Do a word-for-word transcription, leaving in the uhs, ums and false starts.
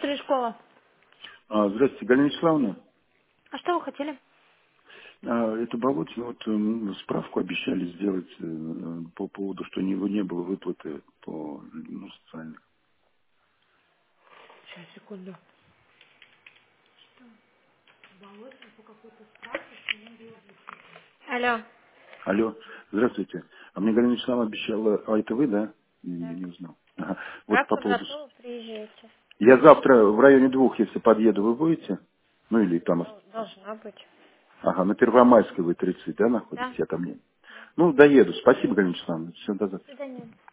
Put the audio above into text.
школа. А, здравствуйте, Галина Вячеславовна. А что вы хотели? А, это Болотин, вот м, справку обещали сделать э, по поводу, что не, не было выплаты по ну, социальной. Сейчас, секунду. Алло. Алло, здравствуйте. А мне Галина Вячеславовна обещала, а это вы, да? Я Да. не узнал. Ага. Вот по Справка поводу... готова, приезжайте. Я завтра в районе двух, если подъеду, вы будете? Ну или там... Дол- Должна быть. Ага, на Первомайской вы тридцать, да, находитесь, Да. я ко мне. Да. Ну, доеду. Спасибо, Галина Вячеславовна. Все, до До завтра. свидания.